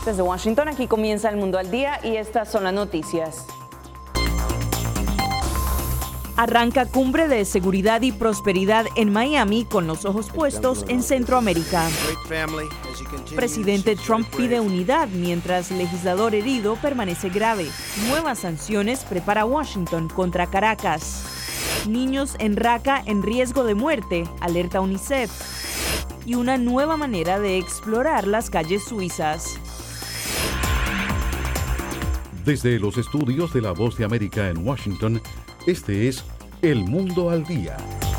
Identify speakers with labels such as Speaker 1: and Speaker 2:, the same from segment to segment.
Speaker 1: Desde Washington, aquí comienza El Mundo al Día y estas son las noticias. Arranca cumbre de seguridad y prosperidad en Miami con los ojos puestos en Centroamérica. Presidente Trump pide unidad mientras legislador herido permanece grave. Nuevas sanciones prepara Washington contra Caracas. Niños en Raqqa en riesgo de muerte, alerta UNICEF. Y una nueva manera de explorar las calles suizas.
Speaker 2: Desde los estudios de La Voz de América en Washington, este es El Mundo al Día.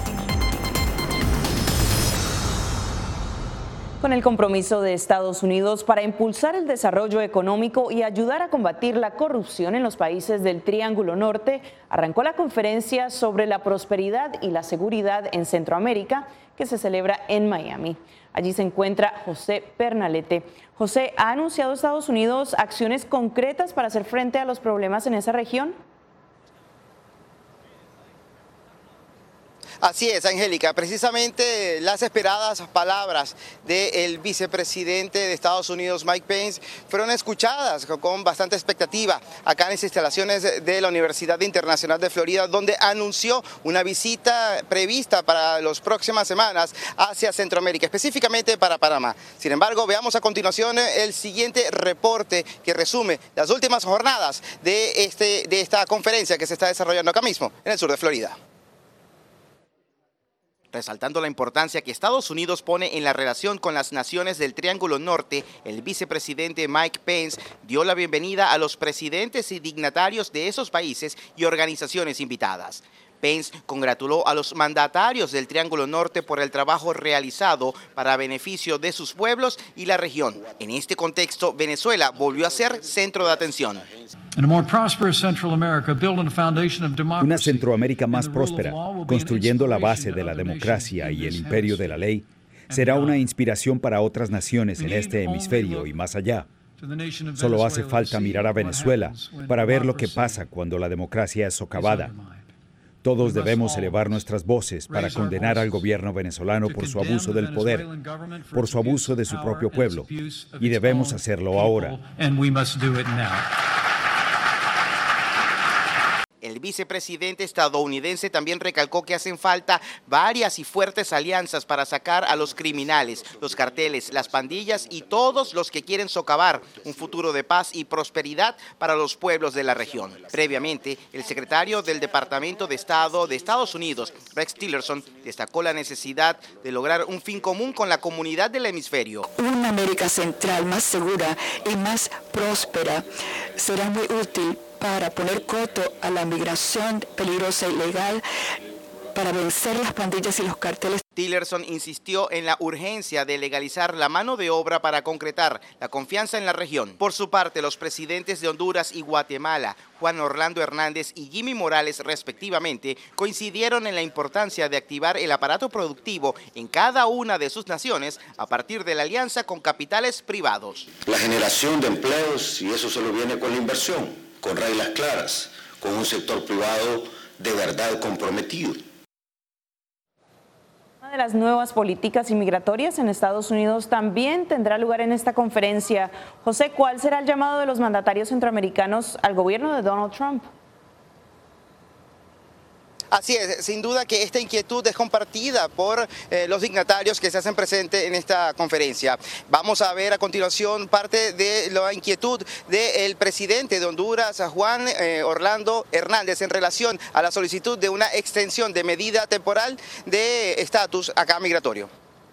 Speaker 1: Con el compromiso de Estados Unidos para impulsar el desarrollo económico y ayudar a combatir la corrupción en los países del Triángulo Norte, arrancó la conferencia sobre la prosperidad y la seguridad en Centroamérica, que se celebra en Miami. Allí se encuentra José Pernalete. José, ¿ha anunciado Estados Unidos acciones concretas para hacer frente a los problemas en esa región?
Speaker 3: Así es, Angélica, precisamente las esperadas palabras del vicepresidente de Estados Unidos, Mike Pence, fueron escuchadas con bastante expectativa acá en las instalaciones de la Universidad Internacional de Florida, donde anunció una visita prevista para las próximas semanas hacia Centroamérica, específicamente para Panamá. Sin embargo, veamos a continuación el siguiente reporte que resume las últimas jornadas de esta conferencia que se está desarrollando acá mismo, en el sur de Florida. Resaltando la importancia que Estados Unidos pone en la relación con las naciones del Triángulo Norte, el vicepresidente Mike Pence dio la bienvenida a los presidentes y dignatarios de esos países y organizaciones invitadas. Pence congratuló a los mandatarios del Triángulo Norte por el trabajo realizado para beneficio de sus pueblos y la región. En este contexto, Venezuela volvió a ser centro de atención.
Speaker 4: Una Centroamérica más próspera, construyendo la base de la democracia y el imperio de la ley, será una inspiración para otras naciones en este hemisferio y más allá. Solo hace falta mirar a Venezuela para ver lo que pasa cuando la democracia es socavada. Todos debemos elevar nuestras voces para condenar al gobierno venezolano por su abuso del poder, por su abuso de su propio pueblo, y debemos hacerlo ahora.
Speaker 3: El vicepresidente estadounidense también recalcó que hacen falta varias y fuertes alianzas para sacar a los criminales, los carteles, las pandillas y todos los que quieren socavar un futuro de paz y prosperidad para los pueblos de la región. Previamente, el secretario del Departamento de Estado de Estados Unidos, Rex Tillerson, destacó la necesidad de lograr un fin común con la comunidad del hemisferio.
Speaker 5: Una América Central más segura y más próspera será muy útil para poner coto a la migración peligrosa e ilegal, para vencer las pandillas y los carteles.
Speaker 3: Tillerson insistió en la urgencia de legalizar la mano de obra para concretar la confianza en la región. Por su parte, los presidentes de Honduras y Guatemala, Juan Orlando Hernández y Jimmy Morales, respectivamente, coincidieron en la importancia de activar el aparato productivo en cada una de sus naciones a partir de la alianza con capitales privados.
Speaker 6: La generación de empleos, y eso solo viene con la inversión, con reglas claras, con un sector privado de verdad comprometido.
Speaker 1: Una de las nuevas políticas inmigratorias en Estados Unidos también tendrá lugar en esta conferencia. José, ¿cuál será el llamado de los mandatarios centroamericanos al gobierno de Donald Trump?
Speaker 3: Así es, sin duda que esta inquietud es compartida por los dignatarios que se hacen presentes en esta conferencia. Vamos a ver a continuación parte de la inquietud del presidente de Honduras, Juan Orlando Hernández, en relación a la solicitud de una extensión de medida temporal de estatus acá migratorio.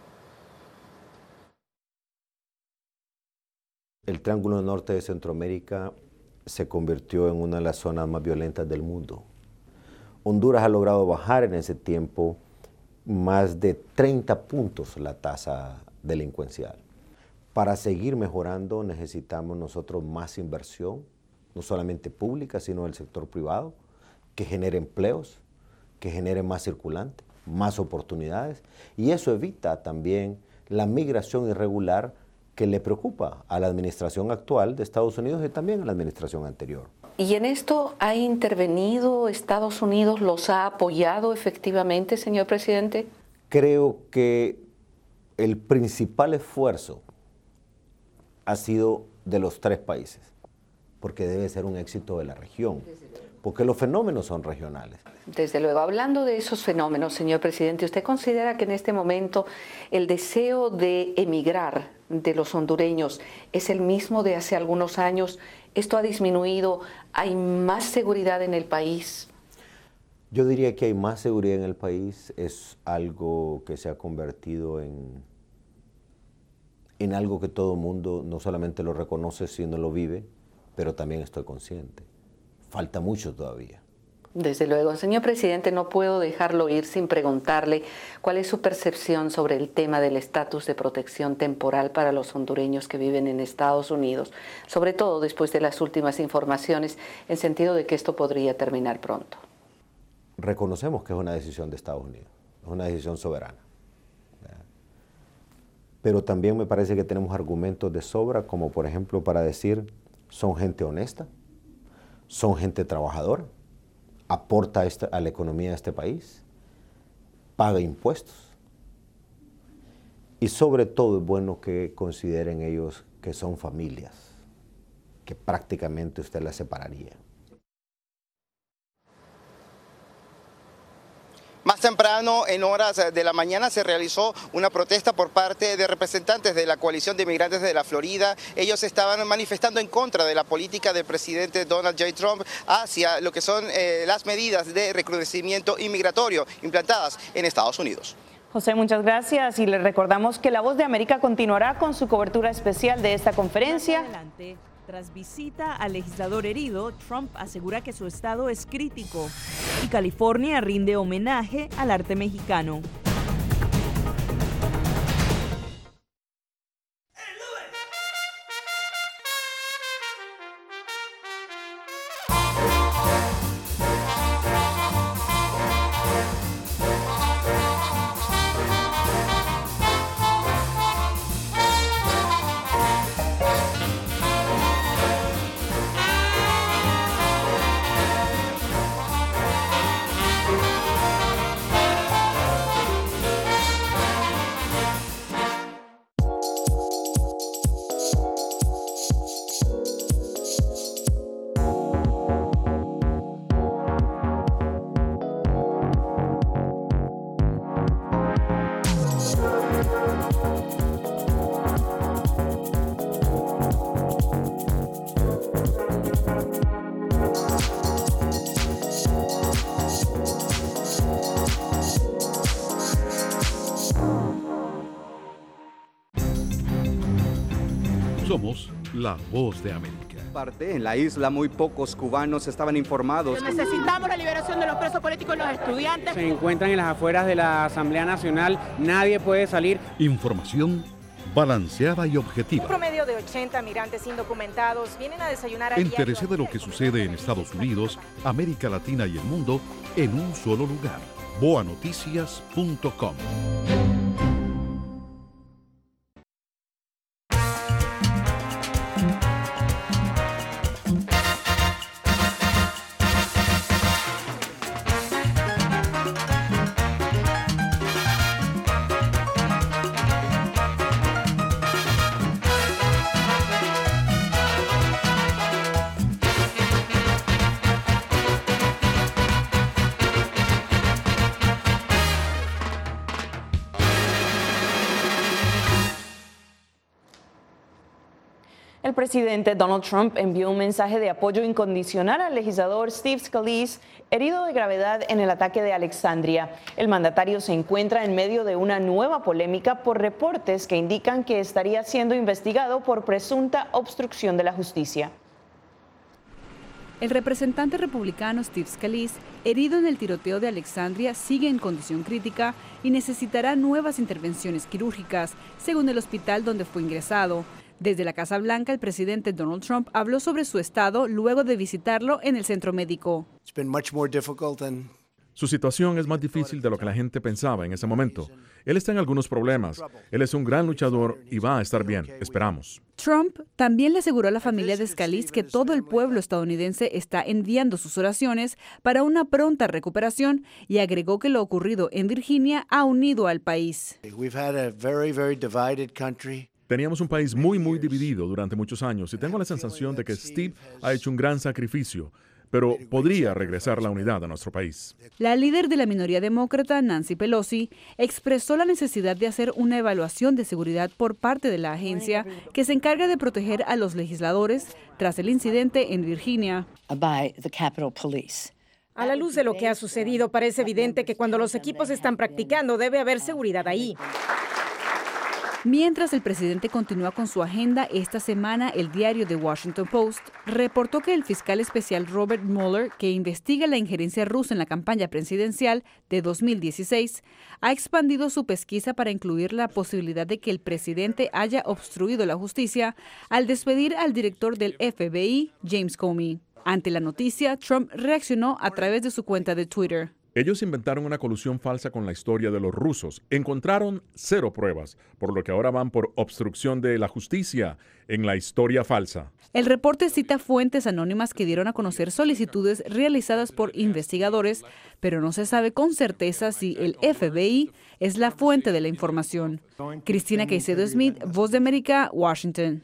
Speaker 7: El Triángulo Norte de Centroamérica se convirtió en una de las zonas más violentas del mundo. Honduras ha logrado bajar en ese tiempo más de 30 puntos la tasa delincuencial. Para seguir mejorando necesitamos nosotros más inversión, no solamente pública, sino del sector privado, que genere empleos, que genere más circulante, más oportunidades, y eso evita también la migración irregular que le preocupa a la administración actual de Estados Unidos y también a la administración anterior.
Speaker 8: ¿Y en esto ha intervenido Estados Unidos? ¿Los ha apoyado efectivamente, señor presidente?
Speaker 7: Creo que el principal esfuerzo ha sido de los 3 países, porque debe ser un éxito de la región, porque los fenómenos son regionales.
Speaker 8: Desde luego, hablando de esos fenómenos, señor presidente, ¿usted considera que en este momento el deseo de emigrar de los hondureños es el mismo de hace algunos años? ¿Esto ha disminuido? ¿Hay más seguridad en el país?
Speaker 7: Yo diría que hay más seguridad en el país. Es algo que se ha convertido en algo que todo el mundo no solamente lo reconoce, sino lo vive, pero también estoy consciente. Falta mucho todavía.
Speaker 8: Desde luego. Señor presidente, no puedo dejarlo ir sin preguntarle cuál es su percepción sobre el tema del estatus de protección temporal para los hondureños que viven en Estados Unidos, sobre todo después de las últimas informaciones, en sentido de que esto podría terminar pronto.
Speaker 7: Reconocemos que es una decisión de Estados Unidos, es una decisión soberana. Pero también me parece que tenemos argumentos de sobra, como por ejemplo para decir, son gente honesta, son gente trabajadora, aporta a la economía de este país, paga impuestos. Y sobre todo es bueno que consideren ellos que son familias, que prácticamente usted las separaría.
Speaker 3: Más temprano, en horas de la mañana, se realizó una protesta por parte de representantes de la coalición de inmigrantes de la Florida. Ellos estaban manifestando en contra de la política del presidente Donald J. Trump hacia lo que son las medidas de recrudecimiento inmigratorio implantadas en Estados Unidos.
Speaker 1: José, muchas gracias y le recordamos que La Voz de América continuará con su cobertura especial de esta conferencia.
Speaker 9: Tras visita al legislador herido, Trump asegura que su estado es crítico y California rinde homenaje al arte mexicano.
Speaker 2: Somos La Voz de América.
Speaker 10: En la isla muy pocos cubanos estaban informados.
Speaker 11: Necesitamos la liberación de los presos políticos y los estudiantes.
Speaker 12: Se encuentran en las afueras de la Asamblea Nacional, nadie puede salir.
Speaker 2: Información balanceada y objetiva.
Speaker 11: Un promedio de 80 migrantes indocumentados vienen a desayunar a
Speaker 2: Entérese de lo que sucede en Estados Unidos, América Latina y el mundo en un solo lugar. boanoticias.com.
Speaker 1: El presidente Donald Trump envió un mensaje de apoyo incondicional al legislador Steve Scalise, herido de gravedad en el ataque de Alexandria. El mandatario se encuentra en medio de una nueva polémica por reportes que indican que estaría siendo investigado por presunta obstrucción de la justicia.
Speaker 13: El representante republicano Steve Scalise, herido en el tiroteo de Alexandria, sigue en condición crítica y necesitará nuevas intervenciones quirúrgicas, según el hospital donde fue ingresado. Desde la Casa Blanca, el presidente Donald Trump habló sobre su estado luego de visitarlo en el centro médico.
Speaker 14: Su situación es más difícil de lo que la gente pensaba en ese momento. Él está en algunos problemas. Él es un gran luchador y va a estar bien, esperamos.
Speaker 13: Trump también le aseguró a la familia de Scalise que todo el pueblo estadounidense está enviando sus oraciones para una pronta recuperación y agregó que lo ocurrido en Virginia ha unido al país.
Speaker 14: Teníamos un país muy dividido durante muchos años y tengo la sensación de que Steve ha hecho un gran sacrificio, pero podría regresar la unidad a nuestro país.
Speaker 13: La líder de la minoría demócrata, Nancy Pelosi, expresó la necesidad de hacer una evaluación de seguridad por parte de la agencia que se encarga de proteger a los legisladores tras el incidente en Virginia.
Speaker 11: A la luz de lo que ha sucedido, parece evidente que cuando los equipos están practicando debe haber seguridad ahí.
Speaker 13: Mientras el presidente continúa con su agenda, esta semana el diario The Washington Post reportó que el fiscal especial Robert Mueller, que investiga la injerencia rusa en la campaña presidencial de 2016, ha expandido su pesquisa para incluir la posibilidad de que el presidente haya obstruido la justicia al despedir al director del FBI, James Comey. Ante la noticia, Trump reaccionó a través de su cuenta de Twitter.
Speaker 14: Ellos inventaron una colusión falsa con la historia de los rusos. Encontraron 0 pruebas, por lo que ahora van por obstrucción de la justicia en la historia falsa.
Speaker 13: El reporte cita fuentes anónimas que dieron a conocer solicitudes realizadas por investigadores, pero no se sabe con certeza si el FBI es la fuente de la información. Cristina Caicedo Smith, Voz de América, Washington.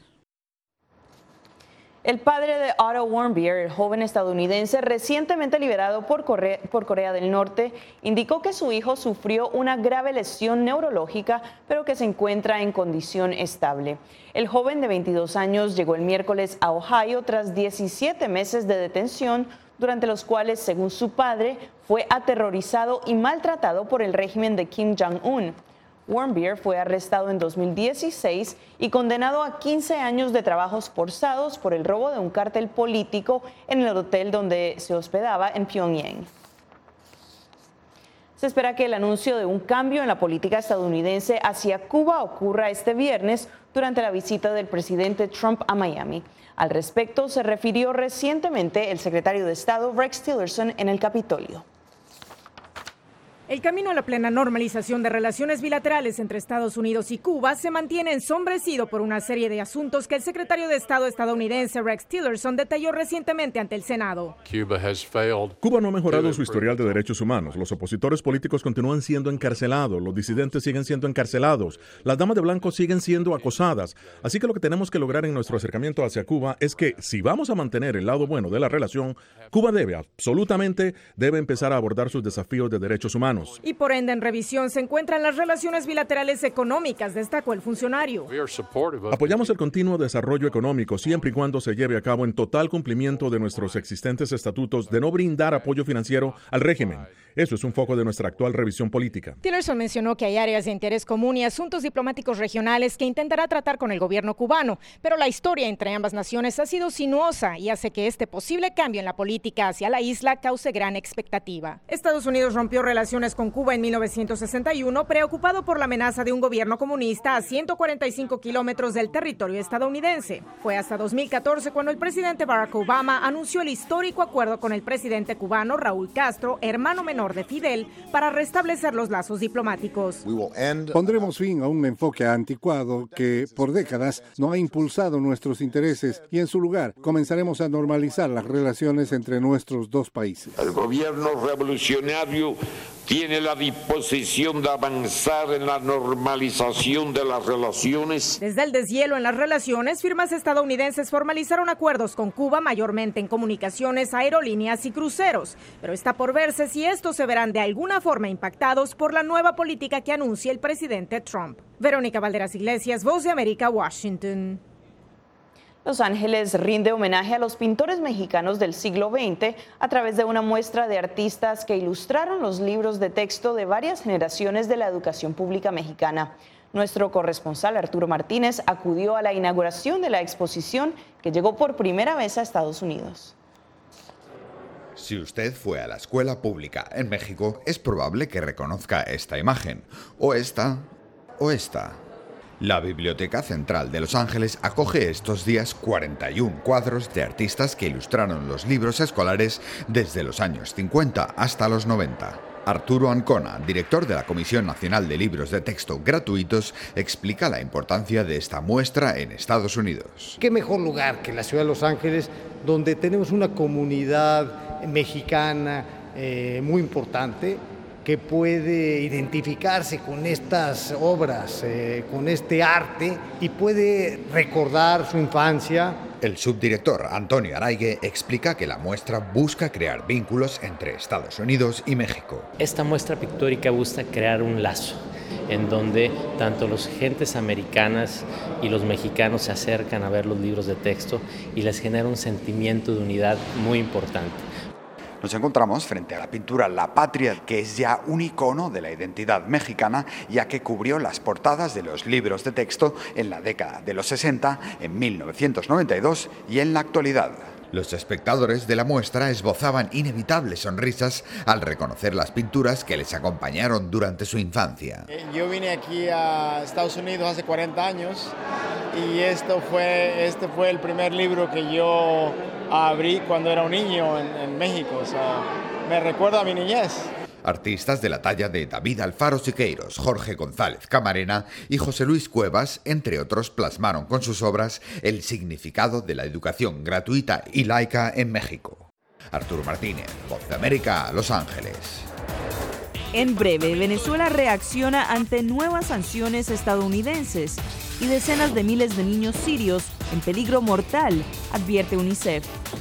Speaker 1: El padre de Otto Warmbier, el joven estadounidense recientemente liberado por Corea del Norte, indicó que su hijo sufrió una grave lesión neurológica, pero que se encuentra en condición estable. El joven de 22 años llegó el miércoles a Ohio tras 17 meses de detención, durante los cuales, según su padre, fue aterrorizado y maltratado por el régimen de Kim Jong-un. Warmbier fue arrestado en 2016 y condenado a 15 años de trabajos forzados por el robo de un cártel político en el hotel donde se hospedaba en Pyongyang. Se espera que el anuncio de un cambio en la política estadounidense hacia Cuba ocurra este viernes durante la visita del presidente Trump a Miami. Al respecto, se refirió recientemente el secretario de Estado Rex Tillerson en el Capitolio.
Speaker 11: El camino a la plena normalización de relaciones bilaterales entre Estados Unidos y Cuba se mantiene ensombrecido por una serie de asuntos que el secretario de Estado estadounidense Rex Tillerson detalló recientemente ante el Senado.
Speaker 14: Cuba no ha mejorado su historial de derechos humanos. Los opositores políticos continúan siendo encarcelados, los disidentes siguen siendo encarcelados, las damas de blanco siguen siendo acosadas. Así que lo que tenemos que lograr en nuestro acercamiento hacia Cuba es que si vamos a mantener el lado bueno de la relación, Cuba absolutamente debe empezar a abordar sus desafíos de derechos humanos.
Speaker 11: Y por ende en revisión se encuentran las relaciones bilaterales económicas, destacó el funcionario.
Speaker 14: Apoyamos el continuo desarrollo económico siempre y cuando se lleve a cabo en total cumplimiento de nuestros existentes estatutos de no brindar apoyo financiero al régimen. Eso es un foco de nuestra actual revisión política.
Speaker 11: Tillerson mencionó que hay áreas de interés común y asuntos diplomáticos regionales que intentará tratar con el gobierno cubano, pero la historia entre ambas naciones ha sido sinuosa y hace que este posible cambio en la política hacia la isla cause gran expectativa. Estados Unidos rompió relaciones con Cuba en 1961, preocupado por la amenaza de un gobierno comunista a 145 kilómetros del territorio estadounidense. Fue hasta 2014 cuando el presidente Barack Obama anunció el histórico acuerdo con el presidente cubano Raúl Castro, hermano menor de Fidel, para restablecer los lazos diplomáticos.
Speaker 15: Pondremos fin a un enfoque anticuado que por décadas no ha impulsado nuestros intereses y en su lugar comenzaremos a normalizar las relaciones entre nuestros dos países.
Speaker 16: El gobierno revolucionario tiene la disposición de avanzar en la normalización de las relaciones.
Speaker 11: Desde el deshielo en las relaciones, firmas estadounidenses formalizaron acuerdos con Cuba mayormente en comunicaciones, aerolíneas y cruceros, pero está por verse si estos se verán de alguna forma impactados por la nueva política que anuncia el presidente Trump. Verónica Valderas Iglesias, Voz de América, Washington.
Speaker 1: Los Ángeles rinde homenaje a los pintores mexicanos del siglo XX a través de una muestra de artistas que ilustraron los libros de texto de varias generaciones de la educación pública mexicana. Nuestro corresponsal Arturo Martínez acudió a la inauguración de la exposición que llegó por primera vez a Estados Unidos.
Speaker 17: Si usted fue a la escuela pública en México, es probable que reconozca esta imagen, o esta, o esta. La Biblioteca Central de Los Ángeles acoge estos días 41 cuadros de artistas que ilustraron los libros escolares desde los años 50 hasta los 90. Arturo Ancona, director de la Comisión Nacional de Libros de Texto Gratuitos, explica la importancia de esta muestra en Estados Unidos.
Speaker 18: ¿Qué mejor lugar que la ciudad de Los Ángeles, donde tenemos una comunidad mexicana muy importante, que puede identificarse con estas obras, con este arte, y puede recordar su infancia.
Speaker 17: El subdirector Antonio Araigue explica que la muestra busca crear vínculos entre Estados Unidos y México.
Speaker 19: Esta muestra pictórica busca crear un lazo en donde tanto los gentes americanas y los mexicanos se acercan a ver los libros de texto y les genera un sentimiento de unidad muy importante.
Speaker 17: Nos encontramos frente a la pintura La Patria, que es ya un icono de la identidad mexicana, ya que cubrió las portadas de los libros de texto en la década de los 60, en 1992 y en la actualidad. Los espectadores de la muestra esbozaban inevitables sonrisas al reconocer las pinturas que les acompañaron durante su infancia.
Speaker 20: Yo vine aquí a Estados Unidos hace 40 años y este fue el primer libro que yo abrí cuando era un niño en México. O sea, me recuerda a mi niñez.
Speaker 17: Artistas de la talla de David Alfaro Siqueiros, Jorge González Camarena y José Luis Cuevas, entre otros, plasmaron con sus obras el significado de la educación gratuita y laica en México. Arturo Martínez, Voz de América, Los Ángeles.
Speaker 9: En breve, Venezuela reacciona ante nuevas sanciones estadounidenses y decenas de miles de niños sirios en peligro mortal, advierte UNICEF.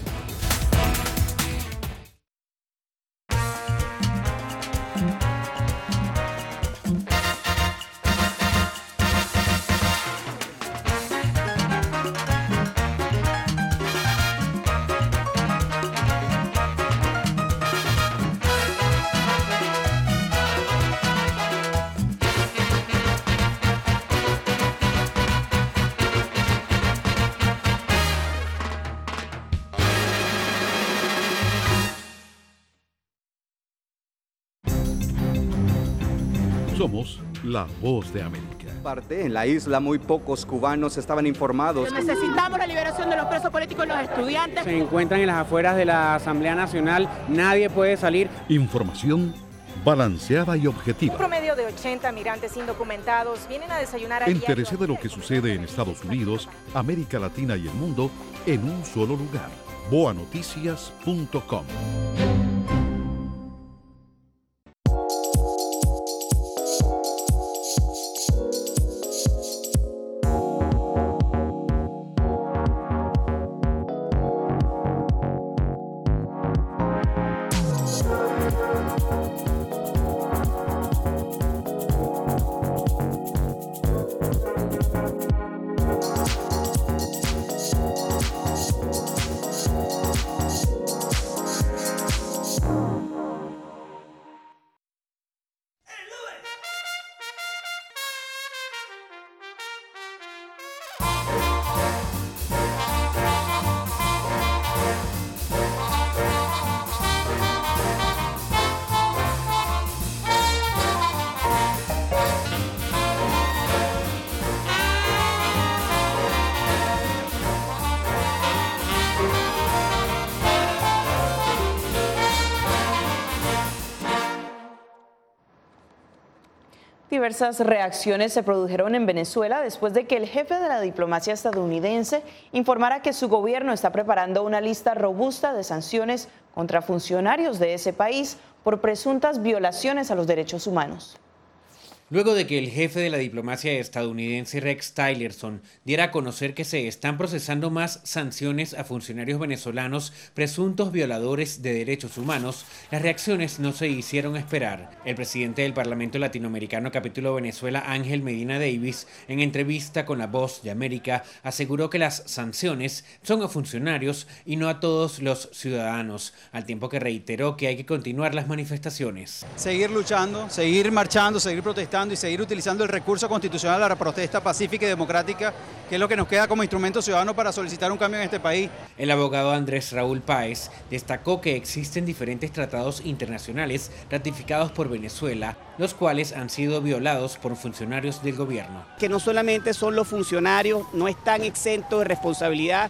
Speaker 2: Somos la Voz de América.
Speaker 10: En la isla muy pocos cubanos estaban informados.
Speaker 21: Necesitamos la liberación de los presos políticos y los estudiantes.
Speaker 12: Se encuentran en las afueras de la Asamblea Nacional, nadie puede salir.
Speaker 2: Información balanceada y objetiva.
Speaker 11: Un promedio de 80 migrantes indocumentados vienen a desayunar a diario.
Speaker 2: Entérese de lo que sucede en Estados Unidos, América Latina y el mundo en un solo lugar. boanoticias.com.
Speaker 1: Diversas reacciones se produjeron en Venezuela después de que el jefe de la diplomacia estadounidense informara que su gobierno está preparando una lista robusta de sanciones contra funcionarios de ese país por presuntas violaciones a los derechos humanos.
Speaker 22: Luego de que el jefe de la diplomacia estadounidense Rex Tillerson diera a conocer que se están procesando más sanciones a funcionarios venezolanos presuntos violadores de derechos humanos, las reacciones no se hicieron esperar. El presidente del Parlamento Latinoamericano Capítulo Venezuela, Ángel Medina Davis, en entrevista con La Voz de América, aseguró que las sanciones son a funcionarios y no a todos los ciudadanos, al tiempo que reiteró que hay que continuar las manifestaciones.
Speaker 23: Seguir luchando, seguir marchando, seguir protestando y seguir utilizando el recurso constitucional a la protesta pacífica y democrática, que es lo que nos queda como instrumento ciudadano para solicitar un cambio en este país.
Speaker 22: El abogado Andrés Raúl Páez destacó que existen diferentes tratados internacionales ratificados por Venezuela, los cuales han sido violados por funcionarios del gobierno.
Speaker 24: Que no solamente son los funcionarios, no están exentos de responsabilidad,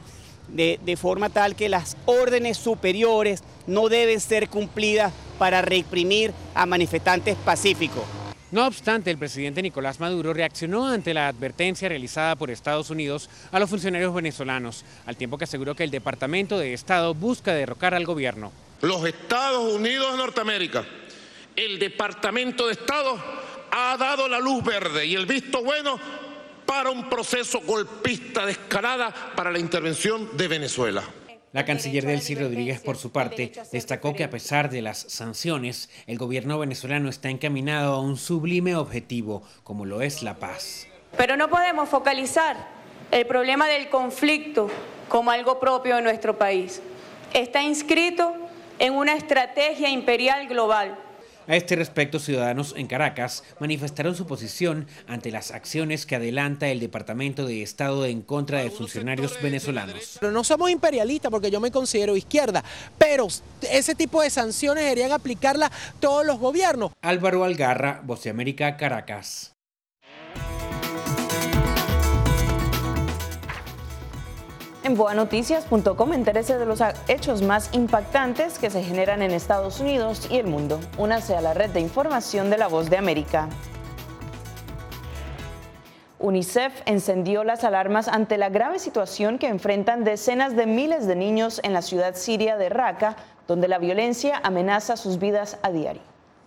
Speaker 24: de forma tal que las órdenes superiores no deben ser cumplidas para reprimir a manifestantes pacíficos.
Speaker 22: No obstante, el presidente Nicolás Maduro reaccionó ante la advertencia realizada por Estados Unidos a los funcionarios venezolanos, al tiempo que aseguró que el Departamento de Estado busca derrocar al gobierno.
Speaker 25: Los Estados Unidos de Norteamérica
Speaker 4: el Departamento de Estado ha dado la luz verde y el visto bueno para un proceso golpista de escalada para la intervención de Venezuela.
Speaker 22: La canciller Delcy Rodríguez, por su parte, destacó que a pesar de las sanciones, el gobierno venezolano está encaminado a un sublime objetivo, como lo es la paz.
Speaker 5: Pero no podemos focalizar el problema del conflicto como algo propio de nuestro país. Está inscrito en una estrategia imperial global.
Speaker 22: A este respecto, ciudadanos en Caracas manifestaron su posición ante las acciones que adelanta el Departamento de Estado en contra de funcionarios venezolanos.
Speaker 6: Pero no somos imperialistas porque yo me considero izquierda, pero ese tipo de sanciones deberían aplicarlas todos los gobiernos.
Speaker 22: Álvaro Algarra, Voz de América, Caracas.
Speaker 1: En boanoticias.com entérese de los hechos más impactantes que se generan en Estados Unidos y el mundo. Únase a la red de información de La Voz de América. UNICEF encendió las alarmas ante la grave situación que enfrentan decenas de miles de niños en la ciudad siria de Raqqa, donde la violencia amenaza sus vidas a diario.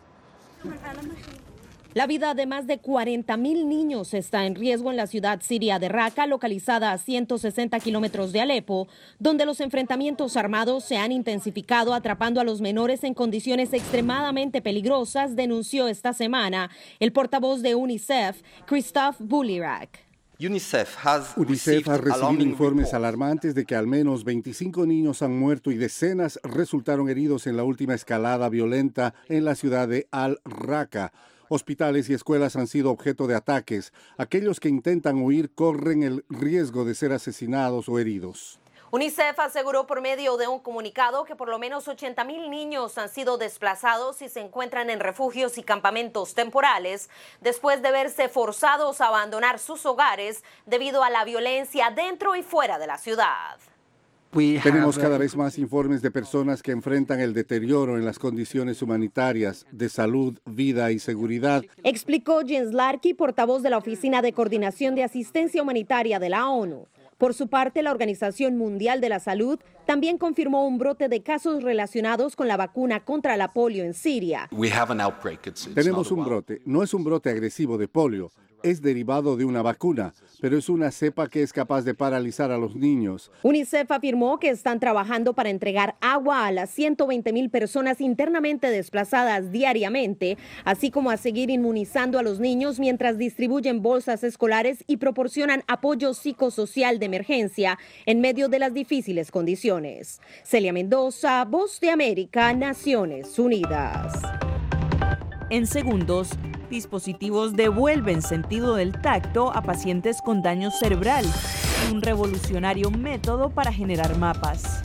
Speaker 8: La vida de más de 40.000 niños está en riesgo en la ciudad siria de Raqqa, localizada a 160 kilómetros de Alepo, donde los enfrentamientos armados se han intensificado, atrapando a los menores en condiciones extremadamente peligrosas, denunció esta semana el portavoz de UNICEF, Christoph Bulirak.
Speaker 25: UNICEF ha
Speaker 15: recibido informes alarmantes de que al menos 25 niños han muerto y decenas resultaron heridos en la última escalada violenta en la ciudad de Al-Raqqa. Hospitales y escuelas han sido objeto de ataques. Aquellos que intentan huir corren el riesgo de ser asesinados o heridos.
Speaker 8: UNICEF aseguró por medio de un comunicado que por lo menos 80.000 niños han sido desplazados y se encuentran en refugios y campamentos temporales después de verse forzados a abandonar sus hogares debido a la violencia dentro y fuera de la ciudad.
Speaker 15: Tenemos cada vez más informes de personas que enfrentan el deterioro en las condiciones humanitarias, de salud, vida y seguridad,
Speaker 8: explicó Jens Larky, portavoz de la Oficina de Coordinación de Asistencia Humanitaria de la ONU. Por su parte, la Organización Mundial de la Salud también confirmó un brote de casos relacionados con la vacuna contra la polio en Siria.
Speaker 15: Tenemos un brote, no es un brote agresivo de polio, es derivado de una vacuna, pero es una cepa que es capaz de paralizar a los niños.
Speaker 8: UNICEF afirmó que están trabajando para entregar agua a las 120.000 personas internamente desplazadas diariamente, así como a seguir inmunizando a los niños mientras distribuyen bolsas escolares y proporcionan apoyo psicosocial de emergencia en medio de las difíciles condiciones. Celia Mendoza, Voz de América, Naciones Unidas.
Speaker 9: En segundos, dispositivos devuelven sentido del tacto a pacientes con daño cerebral, un revolucionario método para generar mapas.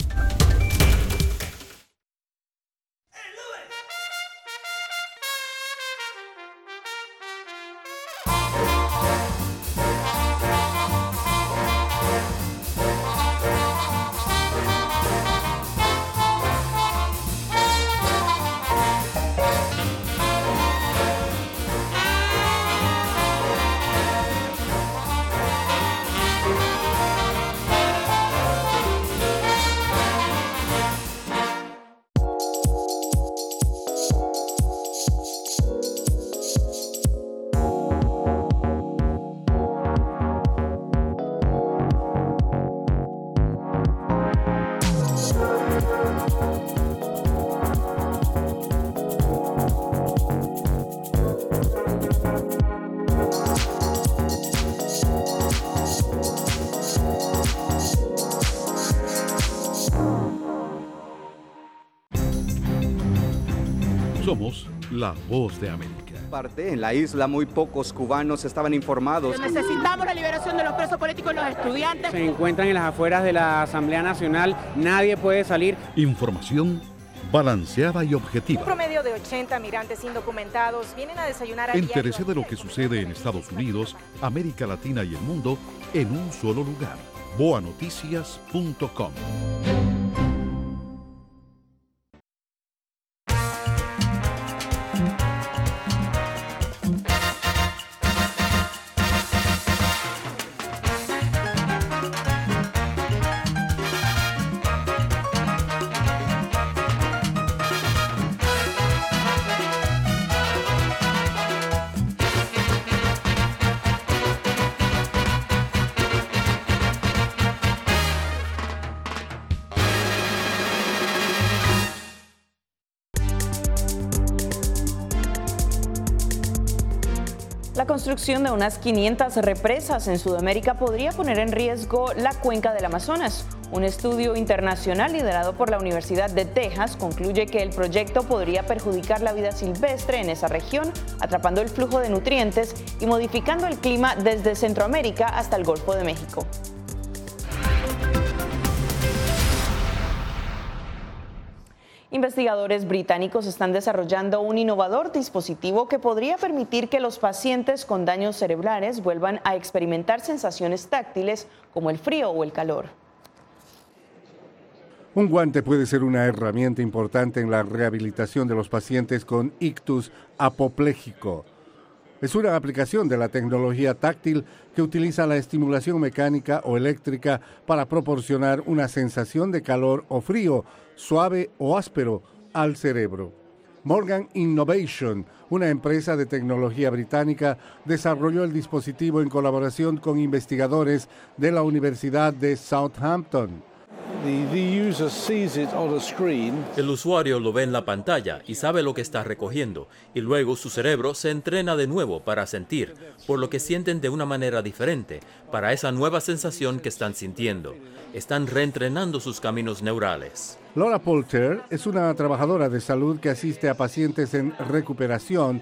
Speaker 2: Somos la Voz de América.
Speaker 10: En la isla muy pocos cubanos estaban informados.
Speaker 21: Necesitamos la liberación de los presos políticos y los estudiantes.
Speaker 12: Se encuentran en las afueras de la Asamblea Nacional, nadie puede salir.
Speaker 2: Información balanceada y objetiva.
Speaker 11: Un promedio de 80 migrantes indocumentados vienen a desayunar a
Speaker 2: Entérese de lo que sucede en Estados Unidos, América Latina y el mundo en un solo lugar. boanoticias.com.
Speaker 1: La construcción de unas 500 represas en Sudamérica podría poner en riesgo la cuenca del Amazonas. Un estudio internacional liderado por la Universidad de Texas concluye que el proyecto podría perjudicar la vida silvestre en esa región, atrapando el flujo de nutrientes y modificando el clima desde Centroamérica hasta el Golfo de México. Investigadores británicos están desarrollando un innovador dispositivo que podría permitir que los pacientes con daños cerebrales vuelvan a experimentar sensaciones táctiles como el frío o el calor.
Speaker 15: Un guante puede ser una herramienta importante en la rehabilitación de los pacientes con ictus apopléjico. Es una aplicación de la tecnología táctil que utiliza la estimulación mecánica o eléctrica para proporcionar una sensación de calor o frío, suave o áspero al cerebro. Morgan Innovation, una empresa de tecnología británica, desarrolló el dispositivo en colaboración con investigadores de la Universidad de Southampton.
Speaker 3: El usuario lo ve en la pantalla y sabe lo que está recogiendo, y luego su cerebro se entrena de nuevo para sentir, por lo que sienten de una manera diferente para esa nueva sensación que están sintiendo. Están reentrenando sus caminos neurales.
Speaker 15: Laura Poulter es una trabajadora de salud que asiste a pacientes en recuperación.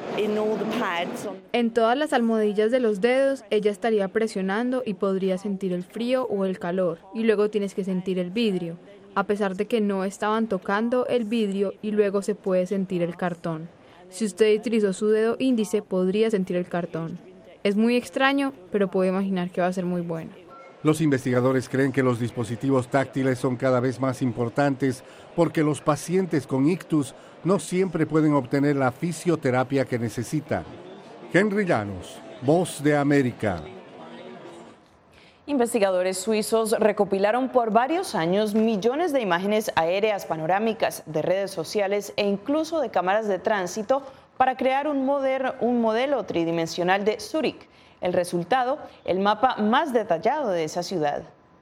Speaker 7: En todas las almohadillas de los dedos, ella estaría presionando y podría sentir el frío o el calor, y luego tienes que sentir el vidrio, a pesar de que no estaban tocando el vidrio, y luego se puede sentir el cartón. Si usted utilizó su dedo índice, podría sentir el cartón. Es muy extraño, pero puedo imaginar que va a ser muy bueno.
Speaker 15: Los investigadores creen que los dispositivos táctiles son cada vez más importantes porque los pacientes con ictus no siempre pueden obtener la fisioterapia que necesitan. Henry Llanos, Voz de América.
Speaker 1: Investigadores suizos recopilaron por varios años millones de imágenes aéreas panorámicas, de redes sociales e incluso de cámaras de tránsito para crear un modelo tridimensional de Zúrich. El resultado, el mapa más detallado de esa ciudad.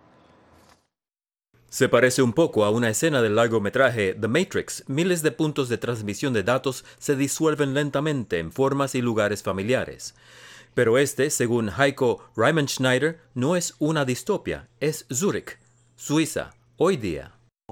Speaker 3: Se parece un poco a una escena del largometraje The Matrix. Miles de puntos de transmisión de datos se disuelven lentamente en formas y lugares familiares. Pero este, según Heiko Riemenschneider, no es una distopia, es Zúrich, Suiza, hoy día.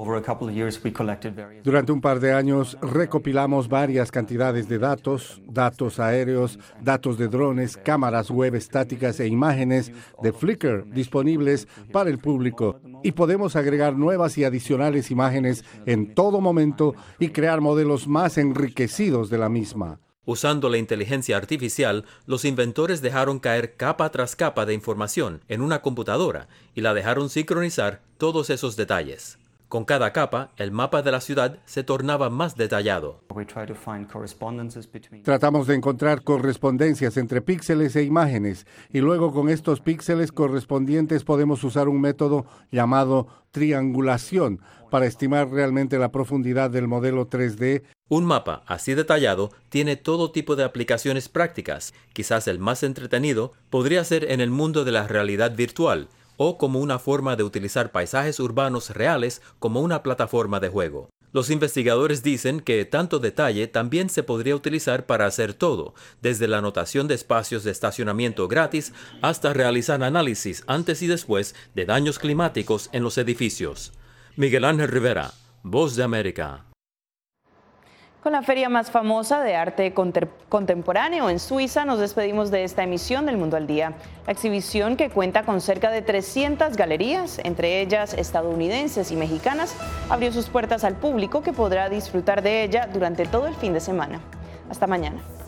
Speaker 15: Durante un par de años recopilamos varias cantidades de datos aéreos, datos de drones, cámaras web estáticas e imágenes de Flickr disponibles para el público, y podemos agregar nuevas y adicionales imágenes en todo momento y crear modelos más enriquecidos de la misma.
Speaker 3: Usando la inteligencia artificial, los inventores dejaron caer capa tras capa de información en una computadora y la dejaron sincronizar todos esos detalles. Con cada capa, el mapa de la ciudad se tornaba más detallado.
Speaker 15: Tratamos de encontrar correspondencias entre píxeles e imágenes, y luego con estos píxeles correspondientes podemos usar un método llamado triangulación para estimar realmente la profundidad del modelo 3D.
Speaker 3: Un mapa así detallado tiene todo tipo de aplicaciones prácticas. Quizás el más entretenido podría ser en el mundo de la realidad virtual, o como una forma de utilizar paisajes urbanos reales como una plataforma de juego. Los investigadores dicen que tanto detalle también se podría utilizar para hacer todo, desde la anotación de espacios de estacionamiento gratis hasta realizar análisis antes y después de daños climáticos en los edificios. Miguel Ángel Rivera, Voz de América.
Speaker 1: Con la feria más famosa de arte contemporáneo en Suiza, nos despedimos de esta emisión del Mundo al Día. La exhibición, que cuenta con cerca de 300 galerías, entre ellas estadounidenses y mexicanas, abrió sus puertas al público, que podrá disfrutar de ella durante todo el fin de semana. Hasta mañana.